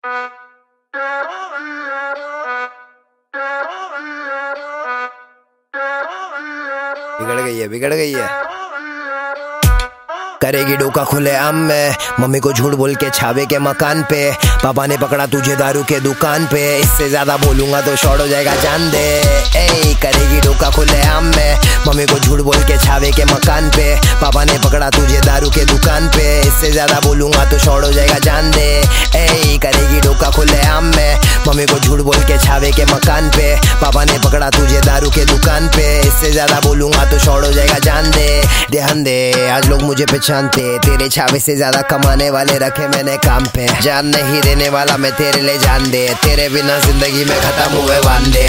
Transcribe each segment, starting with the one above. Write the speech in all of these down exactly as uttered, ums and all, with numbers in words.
बिगड़ गई है बिगड़ गई है करेगी डोका खुले आम में, मम्मी को झूठ बोल के छावे के मकान पे, पापा ने पकड़ा तुझे दारू के दुकान पे, इससे ज्यादा बोलूंगा तो शॉर्ट हो जाएगा जान दे। ए करेगी डोका खुले आम में, मम्मी को झूठ बोल के छावे के मकान पे, पापा ने पकड़ा तुझे दारू के दुकान पे, इससे ज्यादा बोलूंगा तो शॉर्ट हो जाएगा जान दे। ए करेगी डोका खुले आम में, मम्मी को झूठ बोल के छावे के मकान पे, पापा ने पकड़ा तुझे दारू के दुकान पे, इससे ज्यादा बोलूंगा तो शॉर्ट हो जाएगा जान दे। ध्यान दे आज लोग मुझे पहचानते, तेरे छावे से ज्यादा कमाने वाले रखे मैंने काम पे, जान नहीं देने वाला मैं तेरे लिए जान दे, तेरे बिना जिंदगी में खत्म हुए वांदे,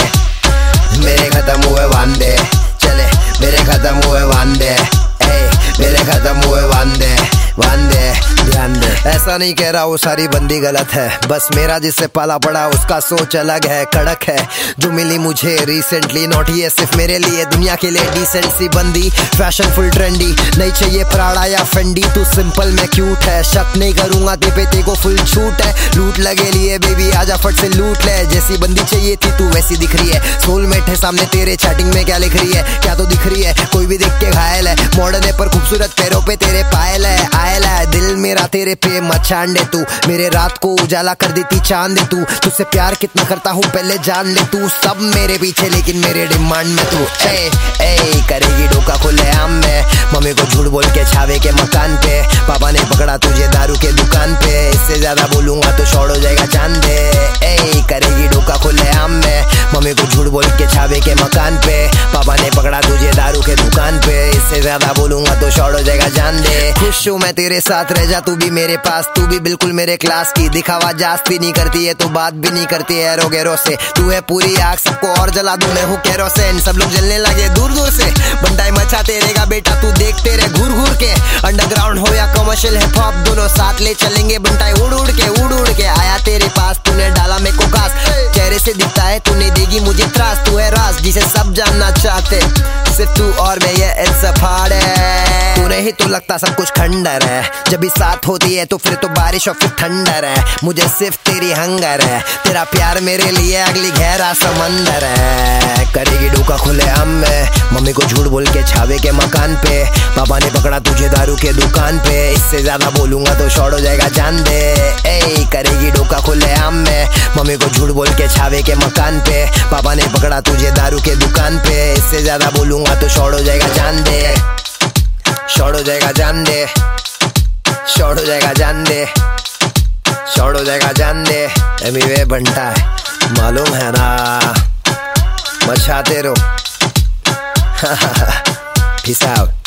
मेरे खत्म हुए वांदे, चले मेरे खत्म हुए वांदे, ए मेरे खत्म हुए वांदे वांदे। ध्यान दे ऐसा नहीं कह रहा वो सारी बंदी गलत है, बस मेरा जिससे पाला पड़ा उसका सोच अलग है, कड़क है जो मिली मुझे रिसेंटली, नॉट ये सिर्फ मेरे लिए दुनिया के लिए डिसेंट सी बंदी, फैशन फुल ट्रेंडी, नहीं चाहिए प्राड़ा या फेंडी, तू सिंपल में क्यूट है, शक नहीं करूंगा ते पे ते को फुल छूट है, लूट लगे लिए बेबी आजा फट से लूट ले, जैसी बंदी चाहिए थी तू वैसी दिख रही है, सोलमेट है सामने तेरे चैटिंग में क्या लिख रही है, क्या तो दिख रही है कोई भी देख के घायल है, मॉडर्न है पर खूबसूरत पैरों पे तेरे पायल है, आयल है दिल मेरा तेरे पे मचान दे, तू मेरे रात को उजाला कर देती चांद दे, तू तुझसे प्यार कितना करता हूँ पहले जान ले, तू सब मेरे पीछे लेकिन मेरे डिमांड में तू ए ए करेगी डोका खुले आम में, मम्मी को झूठ बोल के छावे के मकान पे, पापा ने पकड़ा तुझे दारू के दुकान पे, इससे ज्यादा बोलूंगा तो शॉर्ट हो जाएगा जान दे। ए करेगी डोका खुले आम में, मम्मी को झूठ बोल के छावे के मकान पे, पापा ने पकड़ा तुझे दारू के दुकान पे, इससे ज्यादा बोलूंगा तो शॉर्ट हो जाएगा जान दे। खुश हूँ मैं तेरे साथ रह जा तू भी मेरे पास, तू भी बिल्कुल मेरे क्लास की, दिखावा जास्ती नहीं करती है तो बात भी नहीं करती है एरो गैरो से, तू है पूरी आग सबको और जला दूं मैं हूँ केरोसिन, सब लोग जलने लगे दूर दूर से, बंटाई मचाते रहेगा बेटा तू देखते रहे घूर घूर के, अंडरग्राउंड हो या कमर्शियल हिप हॉप दोनों साथ ले चलेंगे बंटाई उड़ उड़ के उड़ उड़ के, आया तेरे पास तूने डाला मेरे को घास, चेहरे से दिखता है तूने देगी मुझे त्रास, तू है राज जिसे सब जानना चाहते, सिर्फ तू और मैं ये इट्स अ पार्टी, तू नहीं तो लगता सब कुछ खंडर है, जब भी साथ होती है तो फिर तो बारिश और फिर ठंडर है, मुझे सिर्फ तेरी हंगर है, तेरा प्यार मेरे लिए अगली गहरा समंदर है। करेगी डोका खुले आम में, मम्मी को झूठ बोल के छावे के मकान पे, पापा ने पकड़ा तुझे दारू के दुकान पे, इससे ज्यादा बोलूंगा तो शॉर्ट हो जाएगा जान दे। ए करेगी डोका खुले आम में, मम्मी को झूठ बोल के छावे के मकान पे, पापा ने पकड़ा तुझे दारू के दुकान पे, इससे ज्यादा बोलूंगा तो शॉर्ट हो जाएगा जान दे, शॉर्ट हो जाएगा जान दे, शॉर्ट हो जाएगा जान दे, शॉर्ट हो जाएगा जान दे। एमीवे बंटा है मालूम है ना, मचाते रहो। Peace out.